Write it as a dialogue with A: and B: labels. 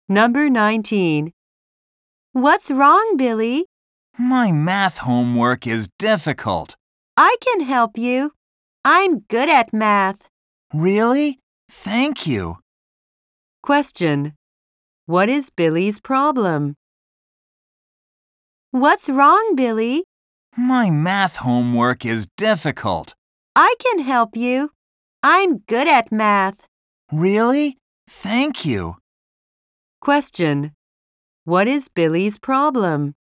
A: Number 19. What's wrong, Billy?
B: My math homework is difficult.
A: I can help you. I'm good at math.
B: Really? Thank you.
A: Question. What is Billy's problem? What's wrong, Billy?
B: My math homework is difficult.
A: I can help you. I'm good at math.
B: Really? Thank you.
A: Question. What is Billy's problem?